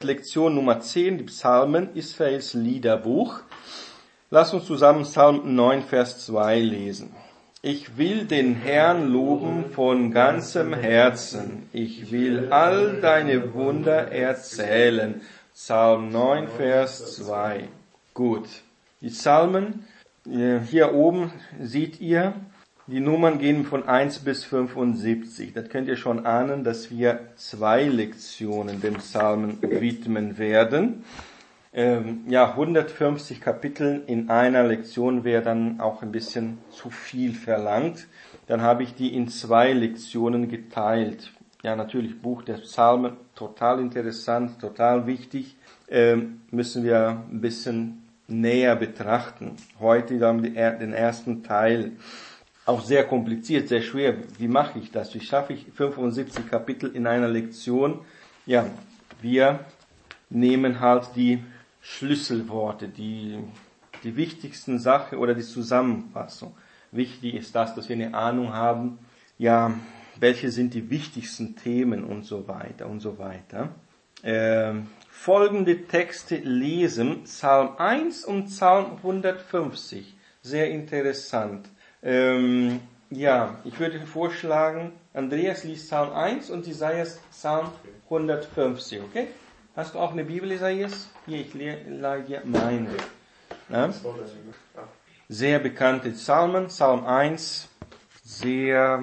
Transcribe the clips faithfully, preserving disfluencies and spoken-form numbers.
Lektion Nummer zehn, die Psalmen, Israels Liederbuch. Lass uns zusammen Psalm neun, Vers zwei lesen. Ich will den Herrn loben von ganzem Herzen. Ich will all deine Wunder erzählen. Psalm neun, Vers zwei. Gut. Die Psalmen, hier oben seht ihr, die Nummern gehen von eins bis fünfundsiebzig. Das könnt ihr schon ahnen, dass wir zwei Lektionen dem Psalmen widmen werden. Ähm, ja, hundertfünfzig Kapitel in einer Lektion wäre dann auch ein bisschen zu viel verlangt. Dann habe ich die in zwei Lektionen geteilt. Ja, natürlich Buch der Psalmen, total interessant, total wichtig, ähm, müssen wir ein bisschen näher betrachten. Heute haben wir den ersten Teil. Auch sehr kompliziert, sehr schwer. Wie mache ich das? Wie schaffe ich fünfundsiebzig Kapitel in einer Lektion? Ja, wir nehmen halt die Schlüsselworte, die, die wichtigsten Sachen oder die Zusammenfassung. Wichtig ist das, dass wir eine Ahnung haben, ja, welche sind die wichtigsten Themen und so weiter und so weiter. Ähm, folgende Texte lesen, Psalm eins und Psalm hundertfünfzig. Sehr interessant. Ähm, ja, ich würde vorschlagen, Andreas liest Psalm eins und Isaias Psalm hundertfünfzig, okay? Hast du auch eine Bibel, Isaias? Hier, ich leih dir meine. Ja? Sehr bekannte Psalmen, Psalm eins, sehr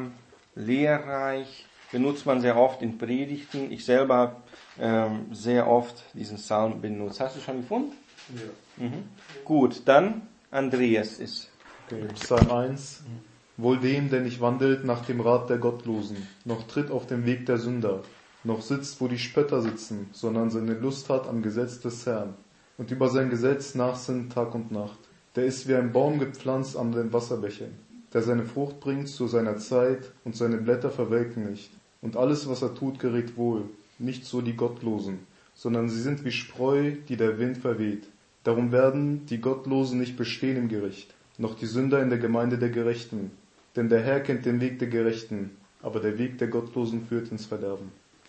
lehrreich, benutzt man sehr oft in Predigten. Ich selber habe ähm, sehr oft diesen Psalm benutzt. Hast du schon gefunden? Ja. Mhm. Gut, dann Andreas ist. Okay, Psalm eins. Wohl dem, der nicht wandelt nach dem Rat der Gottlosen, noch tritt auf dem Weg der Sünder, noch sitzt, wo die Spötter sitzen, sondern seine Lust hat am Gesetz des Herrn und über sein Gesetz nachsinnt Tag und Nacht. Der ist wie ein Baum gepflanzt an den Wasserbächen, der seine Frucht bringt zu seiner Zeit und seine Blätter verwelken nicht. Und alles, was er tut, gerät wohl. Nicht so die Gottlosen, sondern sie sind wie Spreu, die der Wind verweht. Darum werden die Gottlosen nicht bestehen im Gericht, noch die Sünder in der Gemeinde der Gerechten. Denn der Herr kennt den Weg der Gerechten, aber der Weg der Gottlosen führt ins Verderben.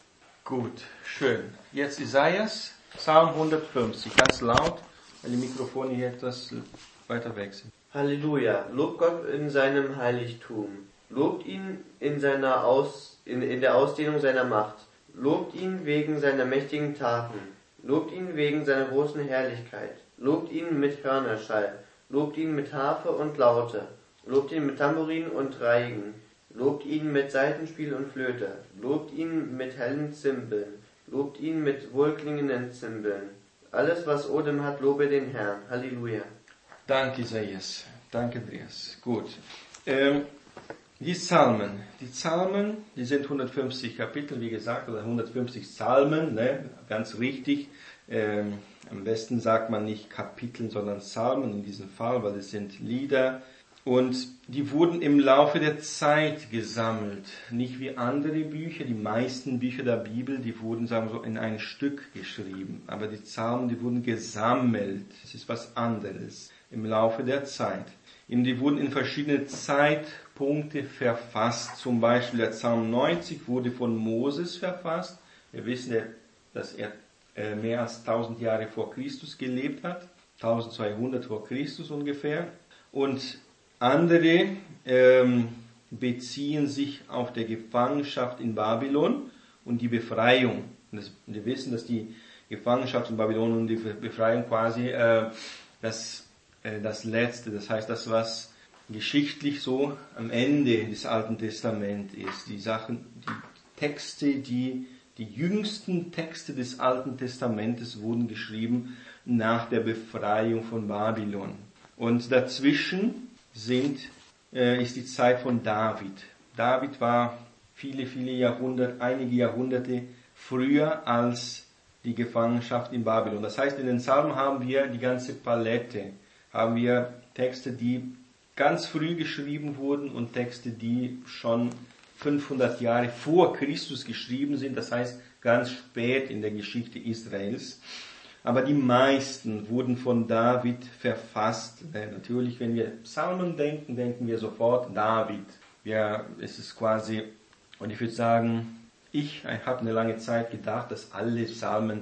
Gut, schön. Jetzt Isaias, Psalm hundertfünfzig, ganz laut, weil die Mikrofone hier etwas weiter weg sind. Halleluja, lobt Gott in seinem Heiligtum, lobt ihn in, seiner Aus, in, in der Ausdehnung seiner Macht, lobt ihn wegen seiner mächtigen Taten, lobt ihn wegen seiner großen Herrlichkeit, lobt ihn mit Hörnerschall, lobt ihn mit Harfe und Laute, lobt ihn mit Tambourin und Reigen, lobt ihn mit Saitenspiel und Flöte, lobt ihn mit hellen Zimbeln, lobt ihn mit wohlklingenden Zimbeln. Alles, was Odem hat, lobe den Herrn. Halleluja. Danke, Isaias. Danke, Andreas. Gut. Ähm, die Psalmen. Die Psalmen, die sind hundertfünfzig Kapitel, wie gesagt, oder hundertfünfzig Psalmen, ne? Ganz richtig. Ähm, am besten sagt man nicht Kapitel, sondern Psalmen in diesem Fall, weil es sind Lieder. Und die wurden im Laufe der Zeit gesammelt. Nicht wie andere Bücher, die meisten Bücher der Bibel, die wurden, sagen wir so, in ein Stück geschrieben. Aber die Psalmen, die wurden gesammelt. Das ist was anderes. Im Laufe der Zeit. Und die wurden in verschiedene Zeitpunkte verfasst. Zum Beispiel der Psalm neunzig wurde von Moses verfasst. Wir wissen, dass er mehr als tausend Jahre vor Christus gelebt hat. eintausendzweihundert vor Christus ungefähr. Und andere ähm, beziehen sich auf die Gefangenschaft in Babylon und die Befreiung. Und das, wir wissen, dass die Gefangenschaft in Babylon und die Befreiung quasi äh, das, äh, das Letzte, das heißt das, was geschichtlich so am Ende des Alten Testaments ist. Die Sachen, die Texte, die die jüngsten Texte des Alten Testamentes wurden geschrieben nach der Befreiung von Babylon. Und dazwischen sind, äh, ist die Zeit von David. David war viele, viele Jahrhunderte, einige Jahrhunderte früher als die Gefangenschaft in Babylon. Das heißt, in den Psalmen haben wir die ganze Palette. Haben wir Texte, die ganz früh geschrieben wurden und Texte, die schon fünfhundert Jahre vor Christus geschrieben sind. Das heißt, ganz spät in der Geschichte Israels. Aber die meisten wurden von David verfasst. Natürlich, wenn wir Psalmen denken, denken wir sofort David. Ja, es ist quasi, und ich würde sagen, ich habe eine lange Zeit gedacht, dass alle Psalmen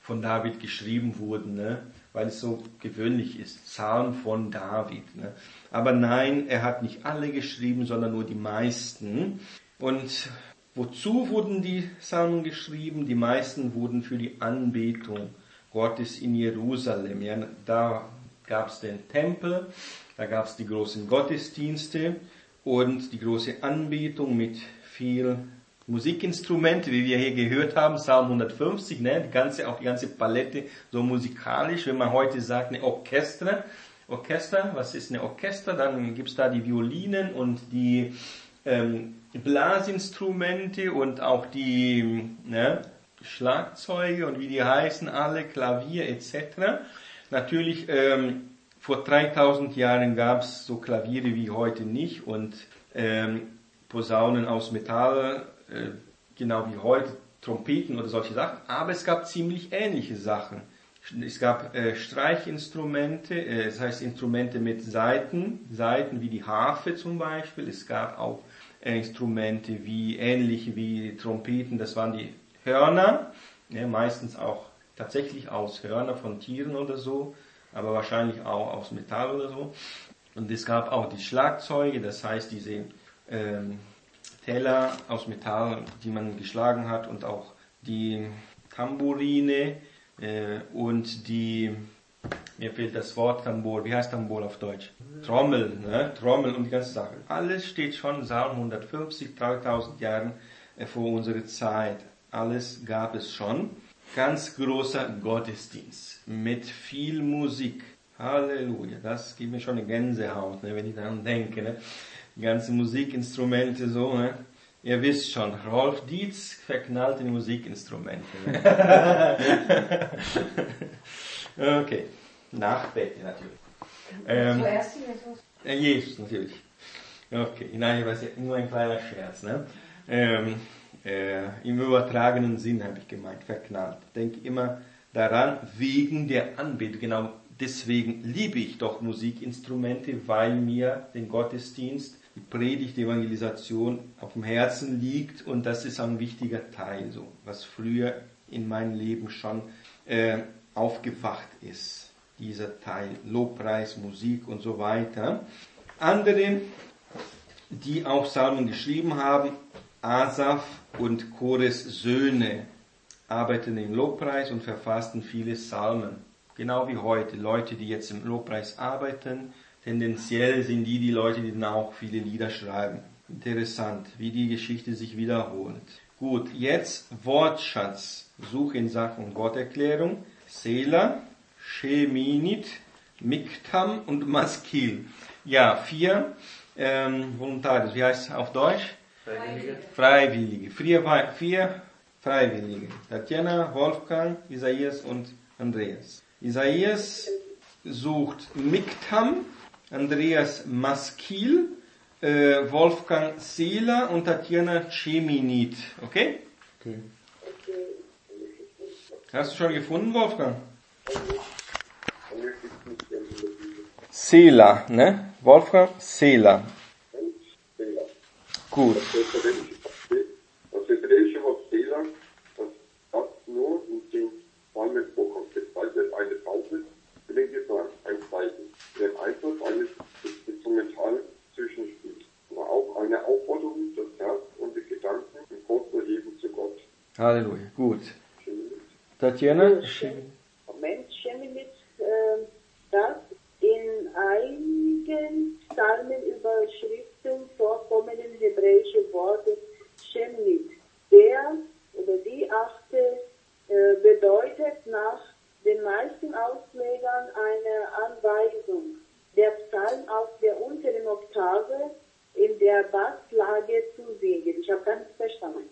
von David geschrieben wurden, ne? Weil es so gewöhnlich ist, Psalm von David. Ne? Aber nein, er hat nicht alle geschrieben, sondern nur die meisten. Und wozu wurden die Psalmen geschrieben? Die meisten wurden für die Anbetung Gottes in Jerusalem. Ja, da gab es den Tempel, da gab es die großen Gottesdienste und die große Anbetung mit viel Musikinstrumente, wie wir hier gehört haben, Psalm hundertfünfzig, ne, die ganze, auch die ganze Palette so musikalisch. Wenn man heute sagt, eine Orchester, Orchester, was ist eine Orchester? Dann gibt's da die Violinen und die ähm, Blasinstrumente und auch die ne, Schlagzeuge und wie die heißen alle, Klavier et cetera. Natürlich, ähm, vor dreitausend Jahren gab's so Klaviere wie heute nicht und ähm, Posaunen aus Metall, genau wie heute, Trompeten oder solche Sachen, aber es gab ziemlich ähnliche Sachen. Es gab äh, Streichinstrumente, äh, das heißt Instrumente mit Saiten, Saiten wie die Harfe zum Beispiel. Es gab auch äh, Instrumente wie ähnliche wie Trompeten, das waren die Hörner, ja, meistens auch tatsächlich aus Hörner von Tieren oder so, aber wahrscheinlich auch aus Metall oder so. Und es gab auch die Schlagzeuge, das heißt diese ähm, Teller aus Metall, die man geschlagen hat und auch die Tamburine äh, und die, mir fehlt das Wort Tambor, wie heißt Tambor auf Deutsch? Trommel, ne? Trommel und die ganze Sache. Alles steht schon Psalm hundertfünfzig, dreitausend Jahren äh, vor unserer Zeit. Alles gab es schon. Ganz großer Gottesdienst mit viel Musik. Halleluja, das gibt mir schon eine Gänsehaut, ne, wenn ich daran denke. Ne? Die ganzen Musikinstrumente so, ne? Ihr wisst schon, Rolf Dietz verknallte die Musikinstrumente. Ne? Okay, Nachbette natürlich. Ähm, Zuerst Jesus. Äh, Jesus natürlich. Okay, nein, das ist nur ein kleiner Scherz. Ne? Ähm, äh, Im übertragenen Sinn habe ich gemeint, verknallt. Denke immer daran, wegen der Anbetung, genau deswegen liebe ich doch Musikinstrumente, weil mir den Gottesdienst, die Predigt, die Evangelisation auf dem Herzen liegt und das ist ein wichtiger Teil, so was früher in meinem Leben schon äh, aufgewacht ist. Dieser Teil, Lobpreis, Musik und so weiter. Andere, die auch Psalmen geschrieben haben, Asaf und Kores Söhne, arbeiten im Lobpreis und verfassten viele Psalmen. Genau wie heute. Leute, die jetzt im Lobpreis arbeiten, tendenziell sind die die Leute, die dann auch viele Lieder schreiben. Interessant, wie die Geschichte sich wiederholt. Gut, jetzt Wortschatz. Suche in Sachen Gotterklärung. Sela, Sheminit, Miktam und Maskil. Ja, vier ähm, Voluntaris. Wie heißt es auf Deutsch? Freiwillige. Freiwillige. Vier, vier Freiwillige. Tatjana, Wolfgang, Isaias und Andreas. Isaias sucht Miktam, Andreas Maskil, äh, Wolfgang Sela und Tatjana Cheminit. Okay? Okay. Hast du schon gefunden, Wolfgang? Sela, ne? Wolfgang Sela. Gut. Das hebräische Wort Sela, das hat nur in den Psalmen vorkommt, bezeichnet eine Taube, will gesagt ein Zeichen, den Einfluss eines instrumentalen Zwischenspiels, aber auch eine Aufforderung, das Herz und die Gedanken im Kurs zu heben zu Gott. Halleluja. Gut. Tatjana? Moment, Sheminit, äh, das in einigen Psalmenüberschriften vorkommenden hebräische Worte Sheminit, der oder die achte, äh, bedeutet nach den meisten Auslegern eine Anweisung, der Psalm auf der unteren Oktave in der Basslage zu singen. Ich habe gar nichts verstanden.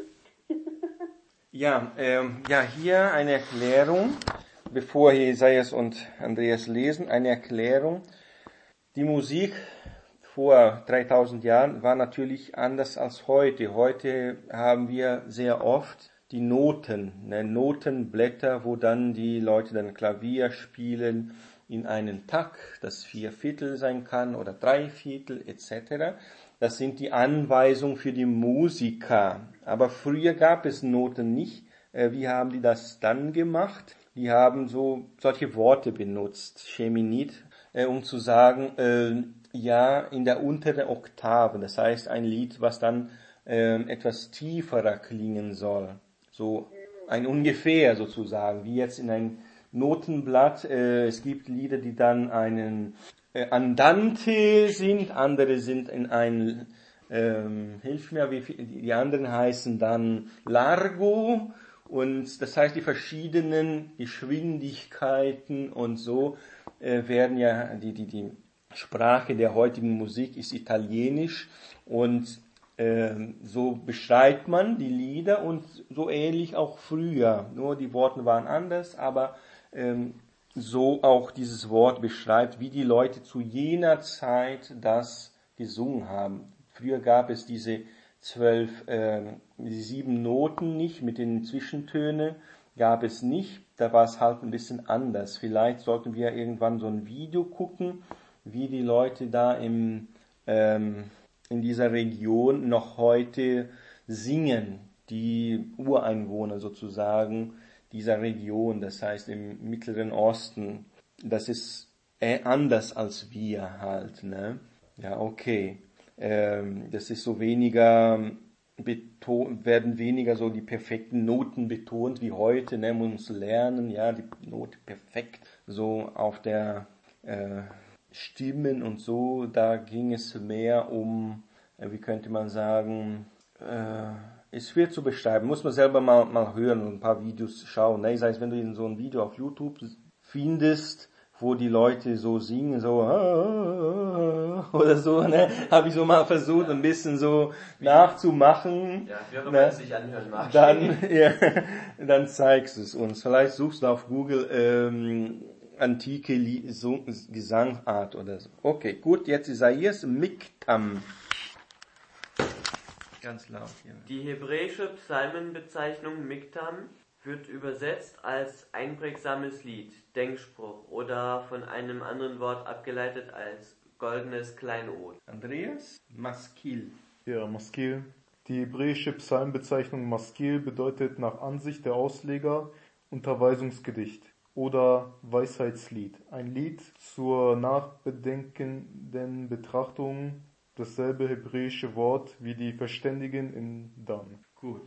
Ja, ähm, ja, hier eine Erklärung, bevor hier Isaias und Andreas lesen, eine Erklärung. Die Musik vor dreitausend Jahren war natürlich anders als heute. Heute haben wir sehr oft die Noten, ne, Notenblätter, wo dann die Leute dann Klavier spielen in einen Takt, das vier Viertel sein kann oder drei Viertel et cetera. Das sind die Anweisungen für die Musiker. Aber früher gab es Noten nicht, Äh, wie haben die das dann gemacht? Die haben so solche Worte benutzt, Sheminit, äh, um zu sagen, äh, ja, in der unteren Oktave. Das heißt, ein Lied, was dann äh, etwas tieferer klingen soll. So ein ungefähr sozusagen, wie jetzt in ein Notenblatt. Äh, es gibt Lieder, die dann einen äh, Andante sind, andere sind in ein, ähm, hilf mir, wie viel, die anderen heißen dann Largo. Und das heißt, die verschiedenen Geschwindigkeiten und so äh, werden ja, die, die, die Sprache der heutigen Musik ist Italienisch und äh, so beschreibt man die Lieder und so ähnlich auch früher. Nur die Worte waren anders, aber ähm, so auch dieses Wort beschreibt, wie die Leute zu jener Zeit das gesungen haben. Früher gab es diese zwölf, äh, die sieben Noten nicht, mit den Zwischentönen gab es nicht. Da war es halt ein bisschen anders. Vielleicht sollten wir irgendwann so ein Video gucken, wie die Leute da im, ähm, in dieser Region noch heute singen, die Ureinwohner sozusagen dieser Region, das heißt im Mittleren Osten. Das ist äh, anders als wir halt, ne? Ja, okay. Das ist so weniger, beton, werden weniger so die perfekten Noten betont wie heute, ne, man muss lernen, ja, die Note perfekt, so auf der äh, Stimmen und so, da ging es mehr um, äh, wie könnte man sagen, äh, ist schwer zu beschreiben, muss man selber mal, mal hören und ein paar Videos schauen, ne, das heißt, wenn du in so ein Video auf YouTube findest, wo die Leute so singen, so oder so, ne, habe ich so mal versucht, ein bisschen so nachzumachen. Ja, wie auch immer ne? es sich anhören mag. Dann, ja, dann zeigst du es uns. Vielleicht suchst du auf Google ähm, antike Lie- so, Gesangart oder so. Okay, gut, jetzt Isaias Miktam. Ganz laut hier. Die hebräische Psalmenbezeichnung Miktam wird übersetzt als einprägsames Lied, Denkspruch oder von einem anderen Wort abgeleitet als goldenes Kleinod. Andreas? Maskil. Ja, Maskil. Die hebräische Psalmbezeichnung Maskil bedeutet nach Ansicht der Ausleger Unterweisungsgedicht oder Weisheitslied. Ein Lied zur nachbedenkenden Betrachtung, dasselbe hebräische Wort wie die Verständigen in Dan. Gut.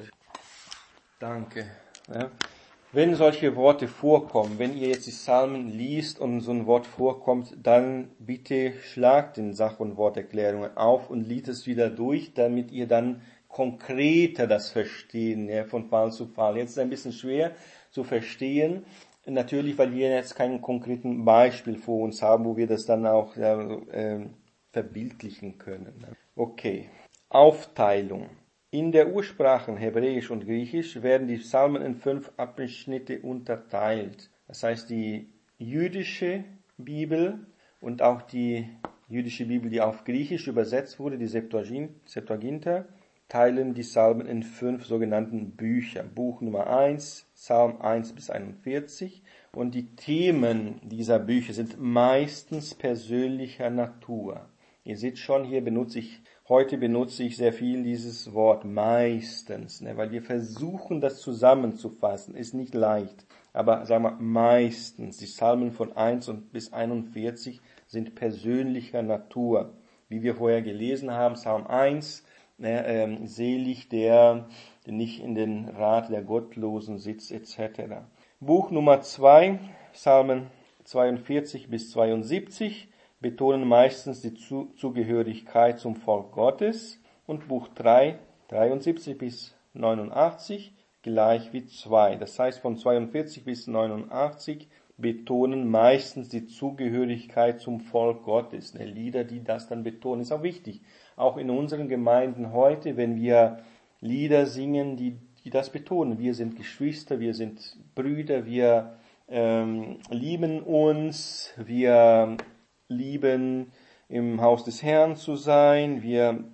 Danke. Ja. Wenn solche Worte vorkommen, wenn ihr jetzt die Psalmen liest und so ein Wort vorkommt, dann bitte schlagt den Sach- und Worterklärungen auf und liest es wieder durch, damit ihr dann konkreter das verstehen, ja, von Fall zu Fall. Jetzt ist es ein bisschen schwer zu verstehen, natürlich, weil wir jetzt keinen konkreten Beispiel vor uns haben, wo wir das dann auch ja, äh, verbildlichen können. Okay. Aufteilung. In der Ursprachen Hebräisch und Griechisch werden die Psalmen in fünf Abschnitte unterteilt. Das heißt, die jüdische Bibel und auch die jüdische Bibel, die auf Griechisch übersetzt wurde, die Septuaginta, teilen die Psalmen in fünf sogenannten Bücher. Buch Nummer eins, Psalm eins bis einundvierzig. Und die Themen dieser Bücher sind meistens persönlicher Natur. Ihr seht schon, hier benutze ich Heute benutze ich sehr viel dieses Wort meistens, ne, weil wir versuchen, das zusammenzufassen. Ist nicht leicht, aber sagen wir meistens. Die Psalmen von eins bis einundvierzig sind persönlicher Natur. Wie wir vorher gelesen haben, Psalm eins, ne, ähm, selig der, der nicht in den Rat der Gottlosen sitzt, et cetera. Buch Nummer zwei, Psalmen zweiundvierzig bis zweiundsiebzig. Betonen meistens die Zugehörigkeit zum Volk Gottes und Buch drei, dreiundsiebzig bis neunundachtzig gleich wie zwei. Das heißt, von zweiundvierzig bis neunundachtzig betonen meistens die Zugehörigkeit zum Volk Gottes. Ne, Lieder, die das dann betonen, ist auch wichtig. Auch in unseren Gemeinden heute, wenn wir Lieder singen, die, die das betonen. Wir sind Geschwister, wir sind Brüder, wir ähm, lieben uns, wir lieben, im Haus des Herrn zu sein, wir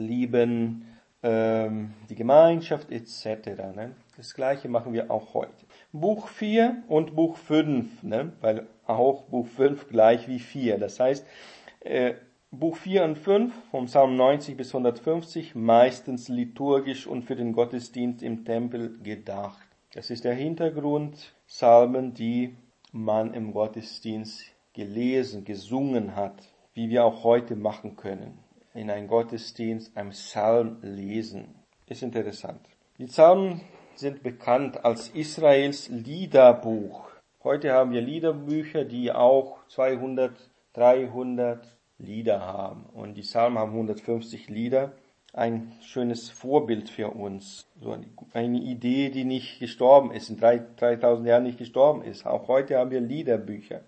lieben ähm, die Gemeinschaft et cetera. Ne? Das Gleiche machen wir auch heute. Buch vier und Buch fünf, ne? Weil auch Buch fünf gleich wie vier. Das heißt, äh, Buch vier und fünf, vom Psalm neunzig bis hundertfünfzig, meistens liturgisch und für den Gottesdienst im Tempel gedacht. Das ist der Hintergrund. Psalmen, die man im Gottesdienst gelesen, gesungen hat, wie wir auch heute machen können. In einem Gottesdienst einen Psalm lesen. Ist interessant. Die Psalmen sind bekannt als Israels Liederbuch. Heute haben wir Liederbücher, die auch zweihundert, dreihundert Lieder haben. Und die Psalmen haben hundertfünfzig Lieder. Ein schönes Vorbild für uns. So eine Idee, die nicht gestorben ist, in dreitausend Jahren nicht gestorben ist. Auch heute haben wir Liederbücher.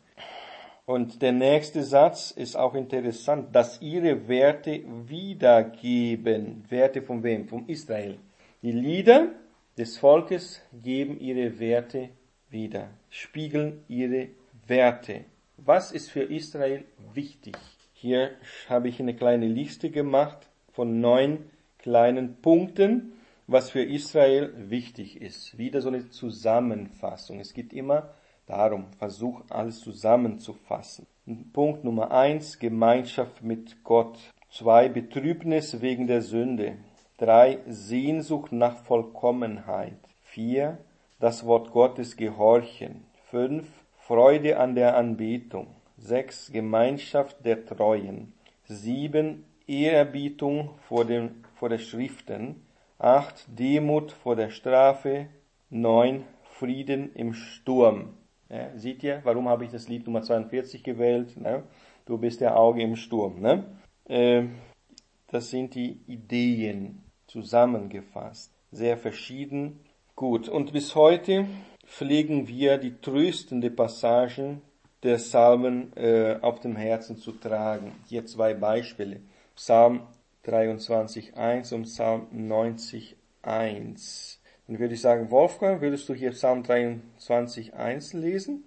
Und der nächste Satz ist auch interessant, dass ihre Werte wiedergeben. Werte von wem? Von Israel. Die Lieder des Volkes geben ihre Werte wieder, spiegeln ihre Werte. Was ist für Israel wichtig? Hier habe ich eine kleine Liste gemacht von neun kleinen Punkten, was für Israel wichtig ist. Wieder so eine Zusammenfassung. Es geht immer darum, versuch alles zusammenzufassen. Punkt Nummer eins, Gemeinschaft mit Gott. Zwei, Betrübnis wegen der Sünde. Drei, Sehnsucht nach Vollkommenheit. Vier, das Wort Gottes gehorchen. Fünf, Freude an der Anbetung. Sechs, Gemeinschaft der Treuen. Sieben, Ehrerbietung vor den, vor der Schriften. Acht, Demut vor der Strafe. Neun, Frieden im Sturm. Ja, seht ihr, warum habe ich das Lied Nummer zweiundvierzig gewählt? Ne? Du bist der Auge im Sturm. Ne? Äh, das sind die Ideen zusammengefasst. Sehr verschieden. Gut, und bis heute pflegen wir die tröstende Passagen der Psalmen äh, auf dem Herzen zu tragen. Hier zwei Beispiele. Psalm dreiundzwanzig eins und Psalm neunzig eins. Dann würde ich sagen, Wolfgang, würdest du hier Psalm dreiundzwanzig eins lesen?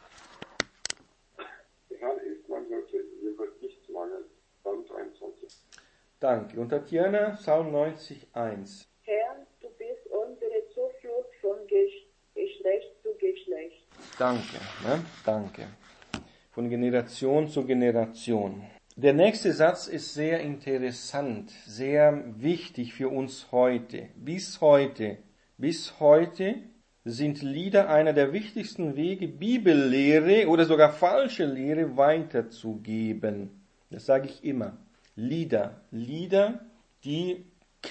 Der Herr ist mein Hirte, mir wird nichts mangeln. Psalm dreiundzwanzig. Danke. Und Tatjana, Psalm neunzig eins. Herr, du bist unsere Zuflucht von Geschlecht zu Geschlecht. Danke, ne? Danke. Von Generation zu Generation. Der nächste Satz ist sehr interessant, sehr wichtig für uns heute. Bis heute, bis heute sind Lieder einer der wichtigsten Wege, Bibellehre oder sogar falsche Lehre weiterzugeben. Das sage ich immer. Lieder, Lieder, die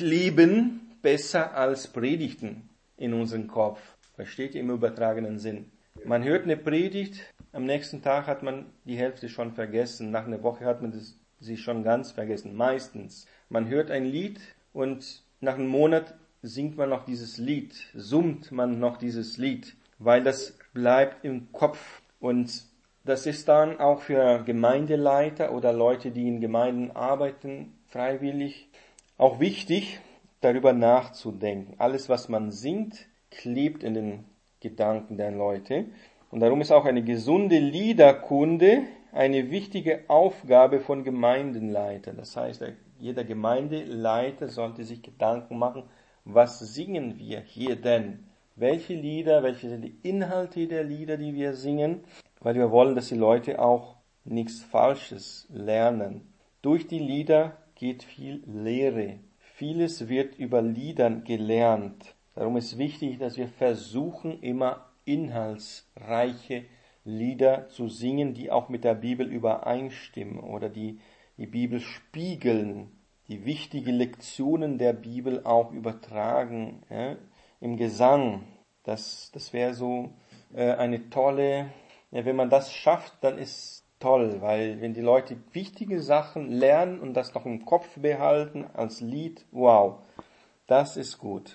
kleben besser als Predigten in unseren Kopf. Versteht ihr im übertragenen Sinn? Man hört eine Predigt, am nächsten Tag hat man die Hälfte schon vergessen, nach einer Woche hat man das, sie schon ganz vergessen, meistens. Man hört ein Lied und nach einem Monat singt man noch dieses Lied, summt man noch dieses Lied, weil das bleibt im Kopf. Und das ist dann auch für Gemeindeleiter oder Leute, die in Gemeinden arbeiten, freiwillig, auch wichtig, darüber nachzudenken. Alles, was man singt, klebt in den Gedanken der Leute. Und darum ist auch eine gesunde Liederkunde eine wichtige Aufgabe von Gemeindenleitern. Das heißt, jeder Gemeindeleiter sollte sich Gedanken machen, was singen wir hier denn? Welche Lieder, welche sind die Inhalte der Lieder, die wir singen? Weil wir wollen, dass die Leute auch nichts Falsches lernen. Durch die Lieder geht viel Lehre. Vieles wird über Liedern gelernt. Darum ist wichtig, dass wir versuchen, immer inhaltsreiche Lieder zu singen, die auch mit der Bibel übereinstimmen oder die die Bibel spiegeln, die wichtige Lektionen der Bibel auch übertragen, ja, im Gesang. Das, das wäre so äh, eine tolle, ja, wenn man das schafft, dann ist toll, weil wenn die Leute wichtige Sachen lernen und das noch im Kopf behalten als Lied, wow, das ist gut.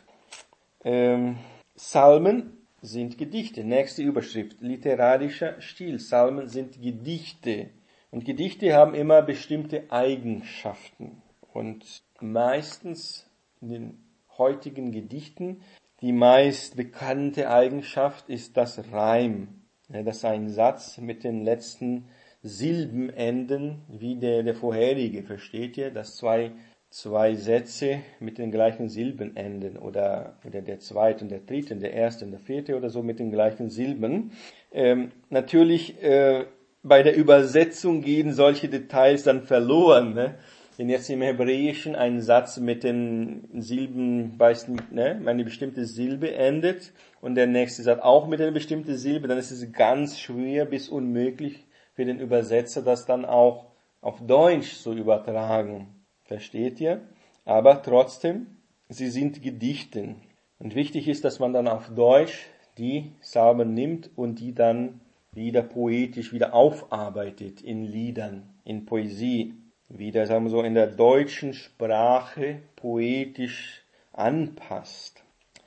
Ähm, Psalmen sind Gedichte. Nächste Überschrift. Literarischer Stil. Psalmen sind Gedichte. Und Gedichte haben immer bestimmte Eigenschaften. Und meistens in den heutigen Gedichten, die meist bekannte Eigenschaft ist das Reim. Ja, das ist ein Satz mit den letzten Silben enden, wie der, der vorherige. Versteht ihr? Dass zwei zwei Sätze mit den gleichen Silben enden oder, oder der zweite und der dritte, der erste und der vierte oder so mit den gleichen Silben. Ähm, natürlich äh, bei der Übersetzung gehen solche Details dann verloren, ne? wenn jetzt im Hebräischen ein Satz mit den Silben, weiß nicht, ne, eine bestimmte Silbe endet und der nächste Satz auch mit einer bestimmten Silbe, dann ist es ganz schwer bis unmöglich für den Übersetzer, das dann auch auf Deutsch zu übertragen. Versteht ihr? Aber trotzdem, sie sind Gedichten. Und wichtig ist, dass man dann auf Deutsch die Psalmen nimmt und die dann wieder poetisch wieder aufarbeitet in Liedern, in Poesie, wieder, sagen wir so, in der deutschen Sprache poetisch anpasst.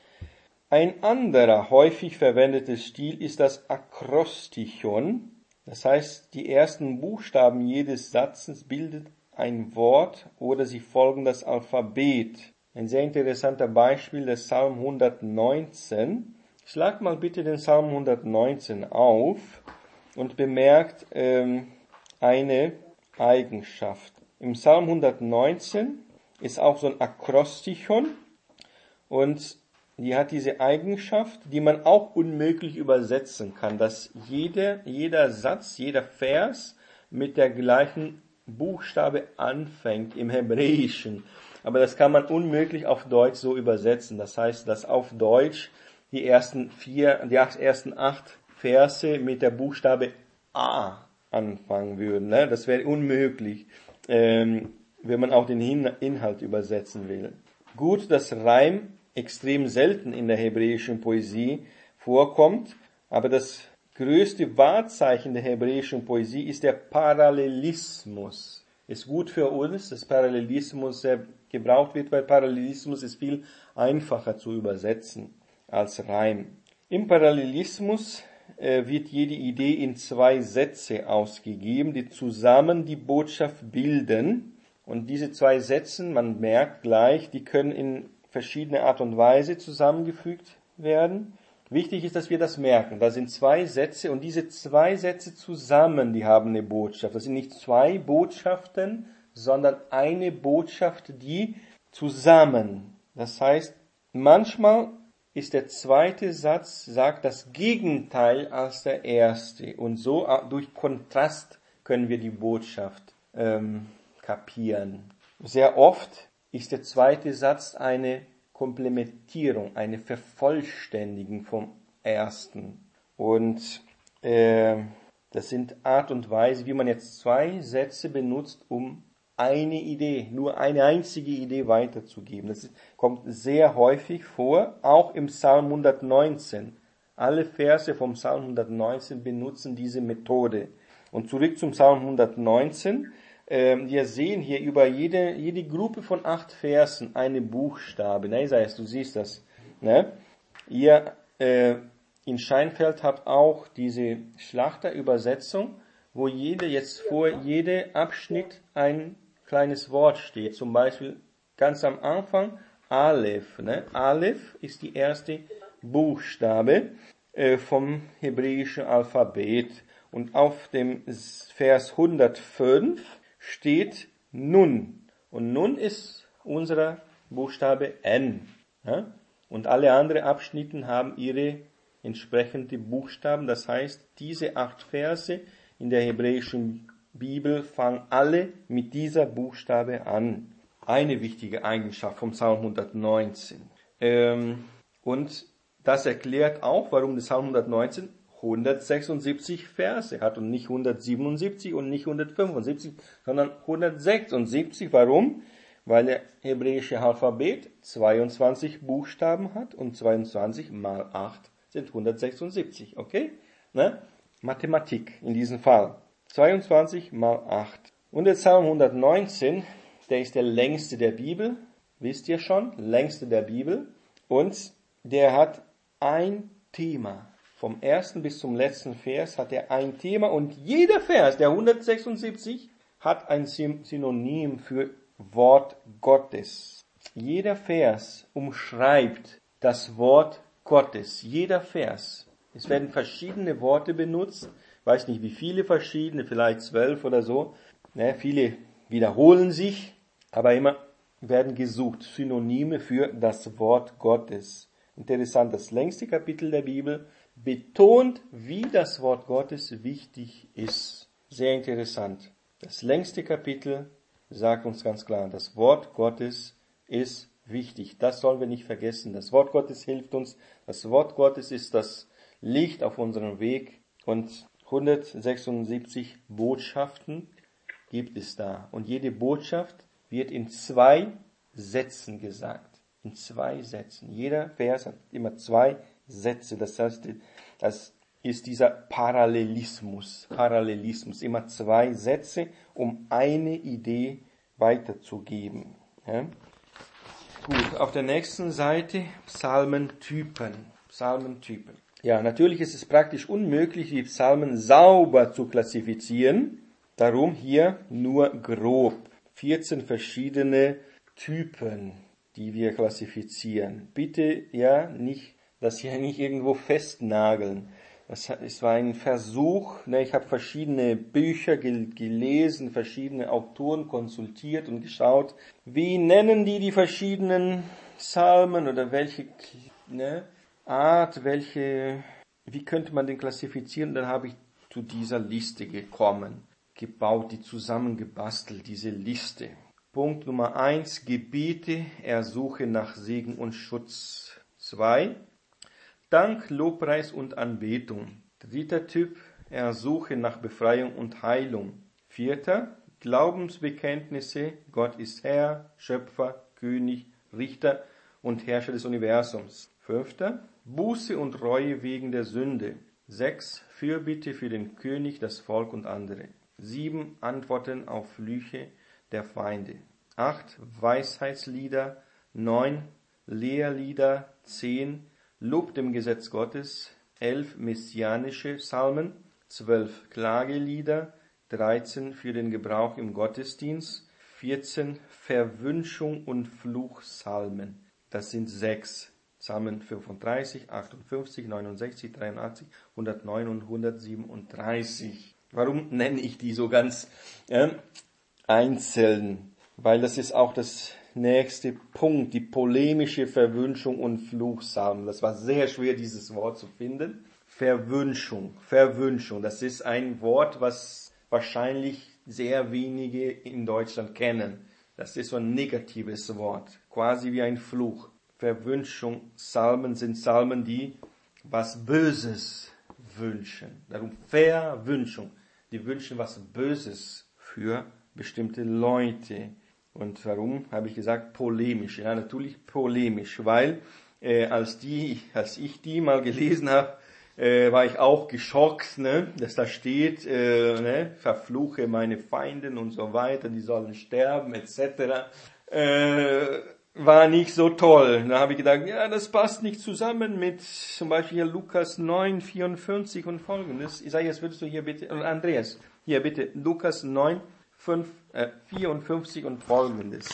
Ein anderer häufig verwendeter Stil ist das Akrostichon. Das heißt, die ersten Buchstaben jedes Satzes bildet ein Wort oder sie folgen das Alphabet. Ein sehr interessanter Beispiel des Psalm hundertneunzehn. Schlagt mal bitte den Psalm hundertneunzehn auf und bemerkt ähm, eine Eigenschaft. Im Psalm hundertneunzehn ist auch so ein Akrostichon und die hat diese Eigenschaft, die man auch unmöglich übersetzen kann, dass jeder, jeder Satz, jeder Vers mit der gleichen Buchstabe anfängt im Hebräischen. Aber das kann man unmöglich auf Deutsch so übersetzen. Das heißt, dass auf Deutsch die ersten vier, die ersten acht Verse mit der Buchstabe A anfangen würden. Ne? Das wäre unmöglich, ähm, wenn man auch den Inhalt übersetzen will. Gut, dass Reim extrem selten in der hebräischen Poesie vorkommt, aber das größte Wahrzeichen der hebräischen Poesie ist der Parallelismus. Ist gut für uns, dass Parallelismus sehr gebraucht wird, weil Parallelismus ist viel einfacher zu übersetzen als Reim. Im Parallelismus äh, wird jede Idee in zwei Sätze ausgegeben, die zusammen die Botschaft bilden. Und diese zwei Sätze, man merkt gleich, die können in verschiedene Art und Weise zusammengefügt werden. Wichtig ist, dass wir das merken. Da sind zwei Sätze und diese zwei Sätze zusammen, die haben eine Botschaft. Das sind nicht zwei Botschaften, sondern eine Botschaft, die zusammen. Das heißt, manchmal ist der zweite Satz, sagt das Gegenteil als der erste. Und so durch Kontrast können wir die Botschaft ähm, kapieren. Sehr oft ist der zweite Satz eine Komplementierung, eine Vervollständigung vom ersten. Und äh, das sind Art und Weise, wie man jetzt zwei Sätze benutzt, um eine Idee, nur eine einzige Idee weiterzugeben. Das kommt sehr häufig vor, auch im Psalm hundertneunzehn. Alle Verse vom Psalm hundertneunzehn benutzen diese Methode. Und zurück zum Psalm hundertneunzehn. Ähm, wir sehen hier über jede, jede Gruppe von acht Versen eine Buchstabe. Ne, Isaias, du siehst das. Ne? Ihr äh, in Scheinfeld habt auch diese Schlachterübersetzung, wo jede jetzt vor jede Abschnitt ein kleines Wort steht. Zum Beispiel ganz am Anfang Aleph. Ne? Aleph ist die erste Buchstabe äh, vom hebräischen Alphabet. Und auf dem Vers hundertfünf steht Nun. Und Nun ist unser Buchstabe N. Ja? Und alle anderen Abschnitte haben ihre entsprechenden Buchstaben. Das heißt, diese acht Verse in der hebräischen Bibel fangen alle mit dieser Buchstabe an. Eine wichtige Eigenschaft vom Psalm hundertneunzehn. Ähm, und das erklärt auch, warum der Psalm hundertneunzehn hundertsechsundsiebzig Verse hat und nicht hundertsiebenundsiebzig und nicht hundertfünfundsiebzig, sondern hundertsechsundsiebzig. Warum? Weil der hebräische Alphabet zweiundzwanzig Buchstaben hat und zweiundzwanzig mal acht sind hundertsechsundsiebzig, okay? Ne? Mathematik in diesem Fall. zweiundzwanzig mal acht. Und der Psalm hundertneunzehn, der ist der längste der Bibel, wisst ihr schon, längste der Bibel. Und der hat ein Thema. Vom ersten bis zum letzten Vers hat er ein Thema und jeder Vers, der hundertsechsundsiebzig, hat ein Synonym für Wort Gottes. Jeder Vers umschreibt das Wort Gottes. Jeder Vers. Es werden verschiedene Worte benutzt. Ich weiß nicht, wie viele verschiedene, vielleicht zwölf oder so. Ne, viele wiederholen sich, aber immer werden gesucht. Synonyme für das Wort Gottes. Interessant, das längste Kapitel der Bibel betont, wie das Wort Gottes wichtig ist. Sehr interessant. Das längste Kapitel sagt uns ganz klar, das Wort Gottes ist wichtig. Das sollen wir nicht vergessen. Das Wort Gottes hilft uns. Das Wort Gottes ist das Licht auf unserem Weg. Und hundertsechsundsiebzig Botschaften gibt es da. Und jede Botschaft wird in zwei Sätzen gesagt. In zwei Sätzen. Jeder Vers hat immer zwei Sätze. Das heißt, das ist dieser Parallelismus. Parallelismus. Immer zwei Sätze, um eine Idee weiterzugeben. Ja? Gut, auf der nächsten Seite Psalmentypen. Psalmentypen. Ja, natürlich ist es praktisch unmöglich, die Psalmen sauber zu klassifizieren. Darum hier nur grob. vierzehn verschiedene Typen, die wir klassifizieren. Bitte, ja, nicht, das hier nicht irgendwo festnageln. Das, es war ein Versuch, ne, ich habe verschiedene Bücher gel- gelesen, verschiedene Autoren konsultiert und geschaut, wie nennen die die verschiedenen Psalmen oder welche, ne, Art, welche, wie könnte man den klassifizieren? Dann habe ich zu dieser Liste gekommen, gebaut, die zusammengebastelt, diese Liste. Punkt Nummer eins, Gebete, Ersuche nach Segen und Schutz. Zwei, Dank, Lobpreis und Anbetung. Dritter Typ, Ersuche nach Befreiung und Heilung. Vierter, Glaubensbekenntnisse, Gott ist Herr, Schöpfer, König, Richter und Herrscher des Universums. Fünfter, Buße und Reue wegen der Sünde. Sechs, Fürbitte für den König, das Volk und andere. Sieben, Antworten auf Flüche der Feinde. Acht, Weisheitslieder. Neun, Lehrlieder. Zehn, Lob dem Gesetz Gottes. Elf, messianische Psalmen. Zwölf, Klagelieder. Dreizehn, für den Gebrauch im Gottesdienst. Vierzehn, Verwünschung und Fluchpsalmen. Das sind sechs. Psalmen fünfunddreißig, achtundfünfzig, neunundsechzig, dreiundachtzig, hundertneun und hundertsiebenunddreißig. Warum nenne ich die so ganz äh, einzeln? Weil das ist auch das nächste Punkt, die polemische Verwünschung und Fluchpsalmen. Das war sehr schwer, dieses Wort zu finden. Verwünschung, Verwünschung, das ist ein Wort, was wahrscheinlich sehr wenige in Deutschland kennen. Das ist so ein negatives Wort, quasi wie ein Fluch. Verwünschung, Psalmen sind Psalmen, die was Böses wünschen. Darum Verwünschung. Die wünschen was Böses für bestimmte Leute. Und warum habe ich gesagt polemisch? Ja, natürlich polemisch, weil äh, als die, als ich die mal gelesen habe, äh, war ich auch geschockt, ne, dass da steht, äh, ne, verfluche meine Feinden und so weiter, die sollen sterben et cetera. Äh, war nicht so toll. Da habe ich gedacht, ja, das passt nicht zusammen mit zum Beispiel Lukas neun, vierundfünfzig und folgendes. Isaias, würdest du hier bitte, und Andreas, hier bitte, Lukas neun, fünf, äh, vierundfünfzig und folgendes.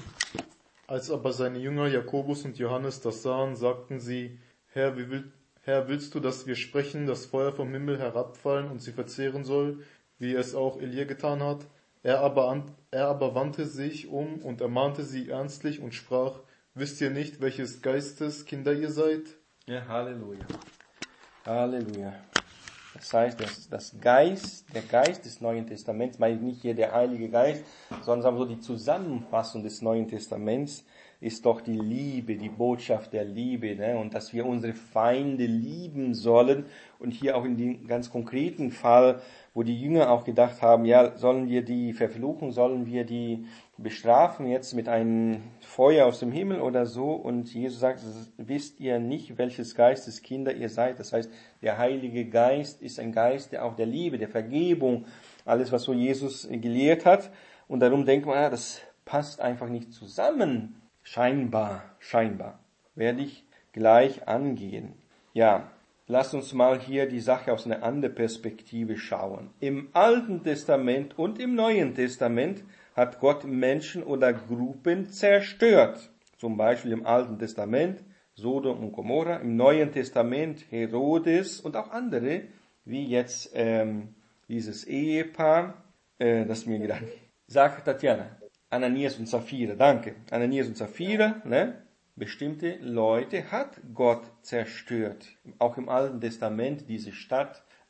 Als aber seine Jünger Jakobus und Johannes das sahen, sagten sie, Herr, wie will, Herr, willst du, dass wir sprechen, das Feuer vom Himmel herabfallen und sie verzehren soll, wie es auch Elia getan hat? Er aber, an, er aber wandte sich um und ermahnte sie ernstlich und sprach, wisst ihr nicht, welches Geistes Kinder ihr seid? Ja, Halleluja. Halleluja. Das heißt, das, das Geist, der Geist des Neuen Testaments, meine ich nicht hier der Heilige Geist, sondern so die Zusammenfassung des Neuen Testaments ist doch die Liebe, die Botschaft der Liebe, ne? Und dass wir unsere Feinde lieben sollen. Und hier auch in dem ganz konkreten Fall, wo die Jünger auch gedacht haben, ja, sollen wir die verfluchen, sollen wir die bestrafen jetzt mit einem Feuer aus dem Himmel oder so? Und Jesus sagt, wisst ihr nicht, welches Geistes Kinder ihr seid? Das heißt, der Heilige Geist ist ein Geist der auch der Liebe, der Vergebung, alles, was so Jesus gelehrt hat. Und darum denkt man, ja, das passt einfach nicht zusammen. Scheinbar, scheinbar. Werde ich gleich angehen. Ja, lasst uns mal hier die Sache aus einer anderen Perspektive schauen. Im Alten Testament und im Neuen Testament hat Gott Menschen oder Gruppen zerstört. Zum Beispiel im Alten Testament Sodom und Gomorra, im Neuen Testament Herodes und auch andere, wie jetzt ähm, dieses Ehepaar, äh, das mir gedacht. Sag Tatjana. Ananias und Sapphira, danke. Ananias und Sapphira, ne? Bestimmte Leute hat Gott zerstört. Auch im Alten Testament diese Stadt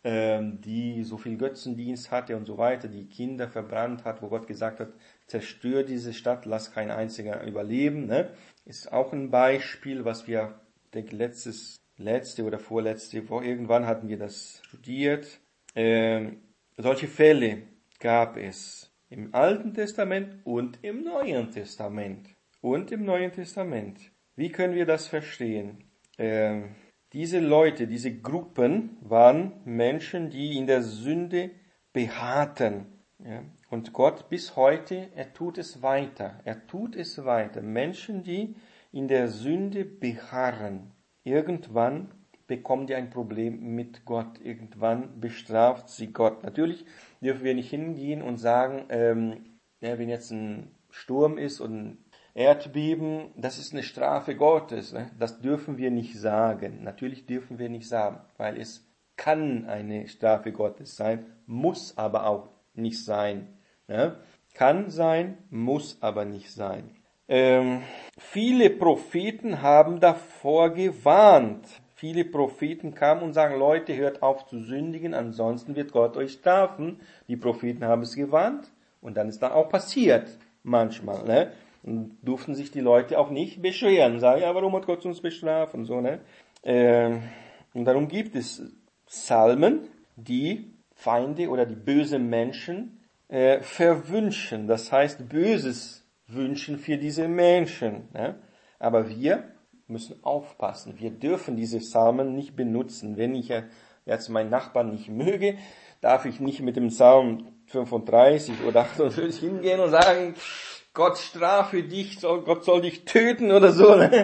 ähm, die so viel Götzendienst hatte und so weiter, die Kinder verbrannt hat, wo Gott gesagt hat, zerstör diese Stadt, lass kein einziger überleben. Ne? Ist auch ein Beispiel, was wir, ich denke, letztes, letzte oder vorletzte Woche, irgendwann hatten wir das studiert. Ähm, solche Fälle gab es im Alten Testament und im Neuen Testament. Und im Neuen Testament. Wie können wir das verstehen? Ähm, diese Leute, diese Gruppen waren Menschen, die in der Sünde beharrten. Ja? Und Gott bis heute, er tut es weiter. Er tut es weiter. Menschen, die in der Sünde beharren. Irgendwann bekommen die ein Problem mit Gott. Irgendwann bestraft sie Gott. Natürlich dürfen wir nicht hingehen und sagen, ähm, ja, wenn jetzt ein Sturm ist und ein Erdbeben, das ist eine Strafe Gottes. Ne? Das dürfen wir nicht sagen. Natürlich dürfen wir nicht sagen, weil es kann eine Strafe Gottes sein, muss aber auch nicht sein. Ne? Kann sein, muss aber nicht sein. Ähm, viele Propheten haben davor gewarnt. Viele Propheten kamen und sagen, Leute, hört auf zu sündigen, ansonsten wird Gott euch strafen. Die Propheten haben es gewarnt und dann ist dann auch passiert, manchmal. Ne? Und durften sich die Leute auch nicht beschweren, sagen, ja, warum hat Gott uns bestraft und so. Ne? Ähm, und darum gibt es Psalmen, die Feinde oder die bösen Menschen äh, verwünschen. Das heißt, Böses wünschen für diese Menschen. Ne? Aber wir müssen aufpassen. Wir dürfen diese Psalmen nicht benutzen. Wenn ich jetzt meinen Nachbarn nicht möge, darf ich nicht mit dem Psalm fünfunddreißig oder achtundfünfzig hingehen und sagen, Gott strafe dich, soll, Gott soll dich töten oder so. Ne?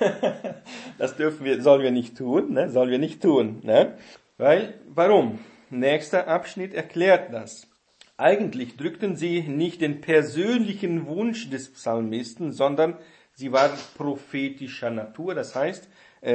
Das dürfen wir, sollen wir nicht tun, ne? Sollen wir nicht tun, ne? Weil, warum? Nächster Abschnitt erklärt das. Eigentlich drückten sie nicht den persönlichen Wunsch des Psalmisten, sondern sie waren prophetischer Natur. Das heißt,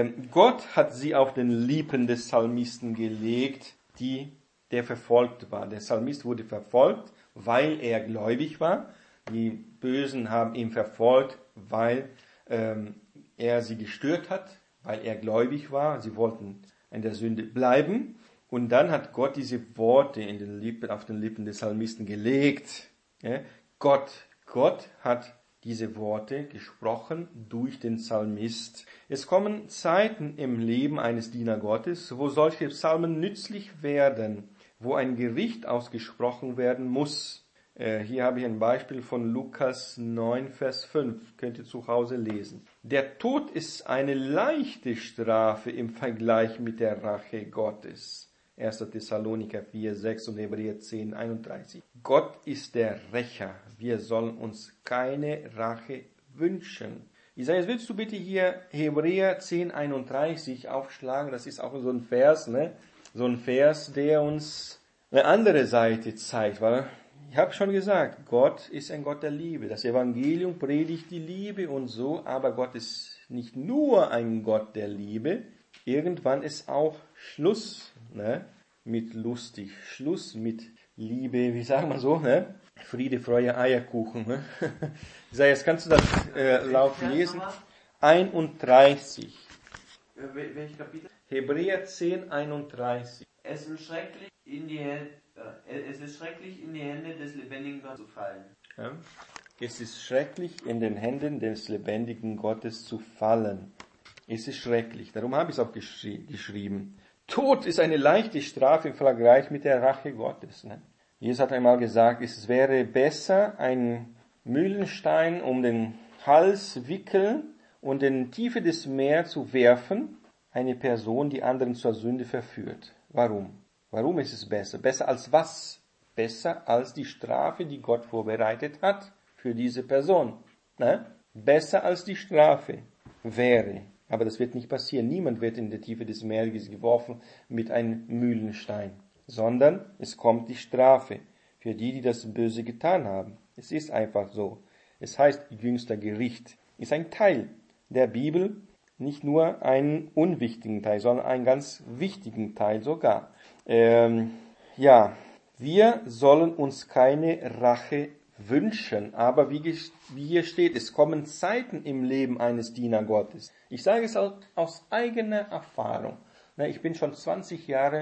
Gott hat sie auf den Lippen des Psalmisten gelegt, die, der verfolgt war. Der Psalmist wurde verfolgt, weil er gläubig war. Die Bösen haben ihn verfolgt, weil ähm, er sie gestört hat, weil er gläubig war. Sie wollten in der Sünde bleiben. Und dann hat Gott diese Worte in den Lippen, auf den Lippen des Psalmisten gelegt. Ja, Gott, Gott hat diese Worte gesprochen durch den Psalmist. Es kommen Zeiten im Leben eines Diener Gottes, wo solche Psalmen nützlich werden, wo ein Gericht ausgesprochen werden muss. Äh, hier habe ich ein Beispiel von Lukas neun, Vers fünf. Könnt ihr zu Hause lesen. Der Tod ist eine leichte Strafe im Vergleich mit der Rache Gottes. erster Thessaloniker vier, sechs und Hebräer zehn, einunddreißig. Gott ist der Rächer. Wir sollen uns keine Rache wünschen. Isaias, willst du bitte hier Hebräer zehn, einunddreißig aufschlagen? Das ist auch so ein Vers, ne? So ein Vers, der uns eine andere Seite zeigt, weil ich habe schon gesagt, Gott ist ein Gott der Liebe. Das Evangelium predigt die Liebe und so, aber Gott ist nicht nur ein Gott der Liebe. Irgendwann ist auch Schluss, ne, mit lustig, Schluss mit Liebe, wie sagen wir so, ne? Friede, Freude, Eierkuchen. Ne? Jetzt kannst du das äh, laut lesen. einunddreißig. Welches Kapitel? Hebräer zehn, einunddreißig. Es ist schrecklich in die Hände, äh, es ist schrecklich in die Hände des lebendigen Gottes zu fallen. Ja. Es ist schrecklich in den Händen des lebendigen Gottes zu fallen. Es ist schrecklich. Darum habe ich es auch geschri- geschrieben. Tod ist eine leichte Strafe im Vergleich mit der Rache Gottes. Ne? Jesus hat einmal gesagt, es wäre besser, einen Mühlenstein um den Hals wickeln und in die Tiefe des Meeres zu werfen, eine Person, die anderen zur Sünde verführt. Warum? Warum ist es besser? Besser als was? Besser als die Strafe, die Gott vorbereitet hat für diese Person. Ne? Besser als die Strafe wäre. Aber das wird nicht passieren. Niemand wird in die Tiefe des Meeres geworfen mit einem Mühlenstein. Sondern es kommt die Strafe für die, die das Böse getan haben. Es ist einfach so. Es heißt jüngster Gericht. Ist ein Teil der Bibel, nicht nur einen unwichtigen Teil, sondern einen ganz wichtigen Teil sogar. Ähm, ja, wir sollen uns keine Rache wünschen, aber wie, wie hier steht, es kommen Zeiten im Leben eines Diener Gottes. Ich sage es aus, aus eigener Erfahrung. Ich bin schon zwanzig Jahre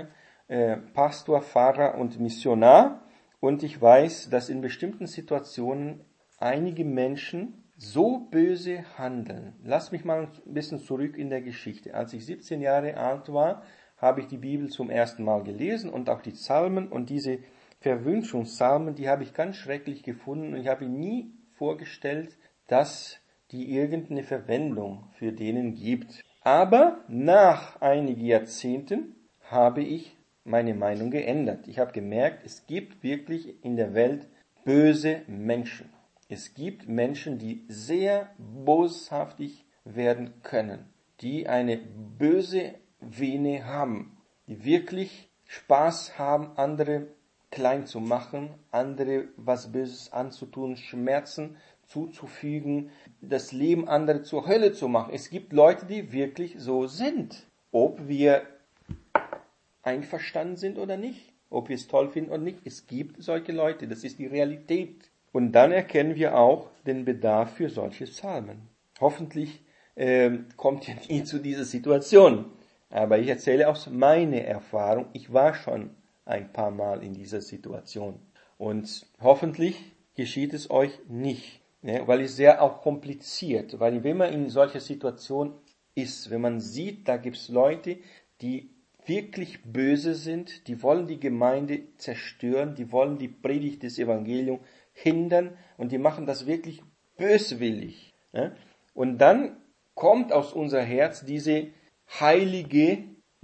äh, Pastor, Pfarrer und Missionar und ich weiß, dass in bestimmten Situationen einige Menschen so böse handeln. Lass mich mal ein bisschen zurück in der Geschichte. Als ich siebzehn Jahre alt war, habe ich die Bibel zum ersten Mal gelesen und auch die Psalmen und diese Verwünschungspsalmen, die habe ich ganz schrecklich gefunden und ich habe mir nie vorgestellt, dass die irgendeine Verwendung für denen gibt. Aber nach einigen Jahrzehnten habe ich meine Meinung geändert. Ich habe gemerkt, es gibt wirklich in der Welt böse Menschen. Es gibt Menschen, die sehr boshaftig werden können, die eine böse Vene haben, die wirklich Spaß haben, andere klein zu machen, andere was Böses anzutun, Schmerzen zuzufügen, das Leben anderer zur Hölle zu machen. Es gibt Leute, die wirklich so sind. Ob wir einverstanden sind oder nicht, ob wir es toll finden oder nicht, es gibt solche Leute, das ist die Realität. Und dann erkennen wir auch den Bedarf für solche Psalmen. Hoffentlich äh, kommt ihr nie zu dieser Situation. Aber ich erzähle aus meiner Erfahrung, ich war schon ein paar Mal in dieser Situation. Und hoffentlich geschieht es euch nicht, ne? Weil es sehr auch kompliziert, weil wenn man in solcher Situation ist, wenn man sieht, da gibt es Leute, die wirklich böse sind, die wollen die Gemeinde zerstören, die wollen die Predigt des Evangeliums hindern und die machen das wirklich böswillig. Ne? Und dann kommt aus unser Herz diese heilige,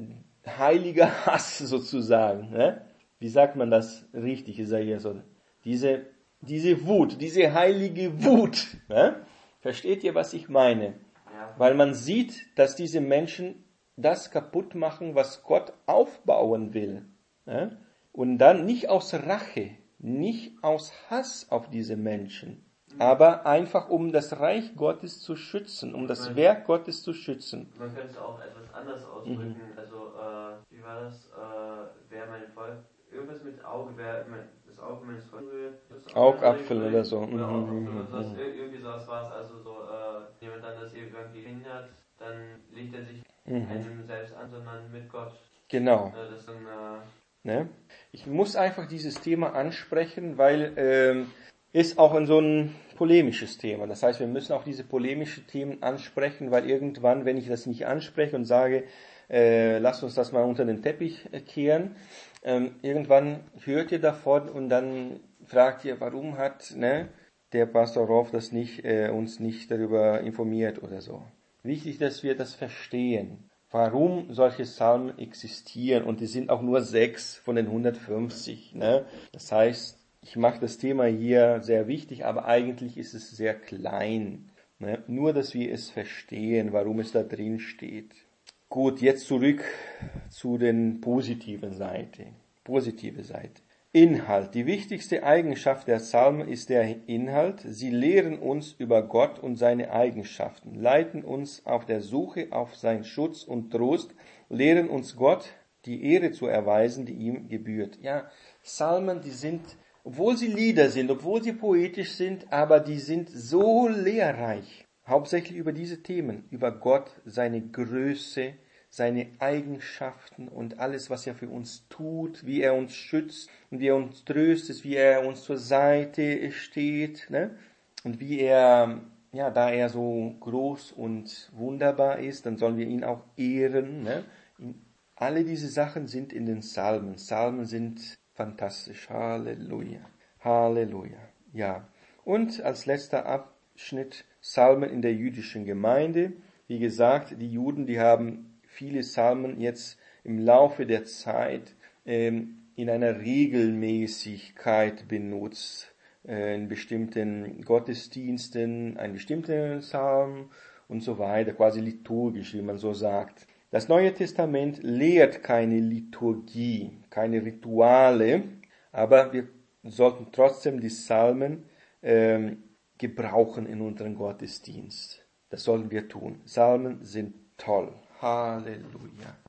heiliger Hass sozusagen. Ne? Wie sagt man das richtig? Ist ja hier so. Diese, diese Wut, diese heilige Wut. Ne? Versteht ihr, was ich meine? Ja. Weil man sieht, dass diese Menschen das kaputt machen, was Gott aufbauen will. Ne? Und dann nicht aus Rache, nicht aus Hass auf diese Menschen, aber einfach um das Reich Gottes zu schützen, um das Werk Gottes zu schützen. Man könnte es auch etwas anders ausdrücken. Mhm. Also, äh, wie war das? Äh, wer mein Volk, irgendwas mit Auge, wer mein, das Auge meines Volkes rührt. Augapfel oder so. Oder Mhm. Augapfel oder sowas. irgendwie sowas war es. Also so, äh, jemand dann das Evangelium hindert, dann legt er sich Mhm. einem selbst an, sondern mit Gott. Genau. Äh, das dann, äh, Ne? Ich muss einfach dieses Thema ansprechen, weil ähm, ist auch ein so ein polemisches Thema. Das heißt, wir müssen auch diese polemischen Themen ansprechen, weil irgendwann, wenn ich das nicht anspreche und sage, äh, lasst uns das mal unter den Teppich kehren, ähm, irgendwann hört ihr davon und dann fragt ihr, warum hat ne, der Pastor Rolf das nicht, äh, uns nicht darüber informiert oder so. Wichtig, dass wir das verstehen. Warum solche Psalmen existieren und die sind auch nur sechs von den hundertfünfzig. Ne? Das heißt, ich mache das Thema hier sehr wichtig, aber eigentlich ist es sehr klein. Ne? Nur, dass wir es verstehen, warum es da drin steht. Gut, jetzt zurück zu den positiven Seite. Positive Seite. Inhalt. Die wichtigste Eigenschaft der Psalmen ist der Inhalt. Sie lehren uns über Gott und seine Eigenschaften, leiten uns auf der Suche auf seinen Schutz und Trost, lehren uns Gott die Ehre zu erweisen, die ihm gebührt. Ja, Psalmen, die sind, obwohl sie Lieder sind, obwohl sie poetisch sind, aber die sind so lehrreich. Hauptsächlich über diese Themen, über Gott, seine Größe, seine Eigenschaften und alles, was er für uns tut, wie er uns schützt und wie er uns tröstet, wie er uns zur Seite steht, ne? Und wie er, ja, da er so groß und wunderbar ist, dann sollen wir ihn auch ehren, ne? Alle diese Sachen sind in den Psalmen. Psalmen sind fantastisch. Halleluja. Halleluja. Ja. Und als letzter Abschnitt Psalmen in der jüdischen Gemeinde. Wie gesagt, die Juden, die haben viele Psalmen jetzt im Laufe der Zeit ähm, in einer Regelmäßigkeit benutzt. Äh, in bestimmten Gottesdiensten, einen bestimmten Psalm und so weiter, quasi liturgisch, wie man so sagt. Das Neue Testament lehrt keine Liturgie, keine Rituale, aber wir sollten trotzdem die Psalmen ähm, gebrauchen in unserem Gottesdienst. Das sollen wir tun. Psalmen sind toll. Halleluja.